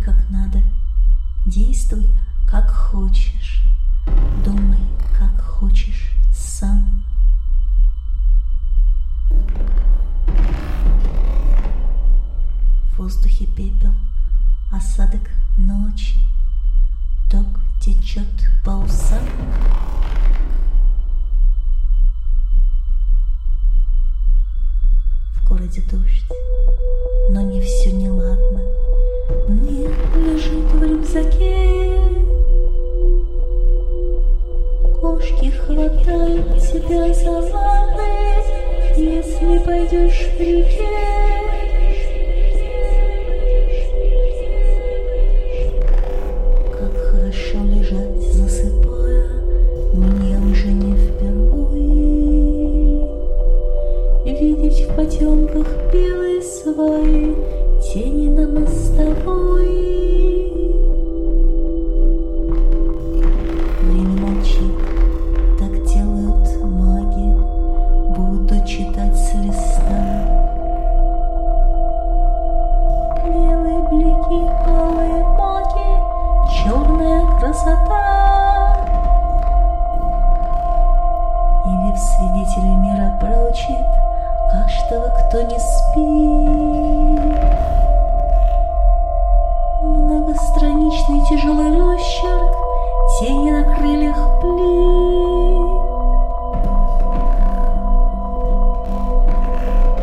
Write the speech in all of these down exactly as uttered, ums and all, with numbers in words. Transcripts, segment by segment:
как надо, действуй, как хочешь, думай, как хочешь сам. В воздухе пепел, осадок ночи, ток течет по усам. В городе дождь, но не все неладно. Мир лежит в рюкзаке, кошки хватают тебя за лапы, если пойдешь в реке. Как хорошо лежать, засыпая, мне уже не впервые видеть в потемках белые сваи, тени на мостовой. Время молчит, так делают маги, буду читать с листа. Белые блики, алые маги, черная красота. Или в свидетели мира прочит каждого, кто не спит. Многостраничный тяжелый росчерк, тени на крыльях плит.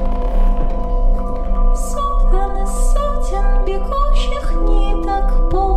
Сотканы сотен бегущих ниток, пол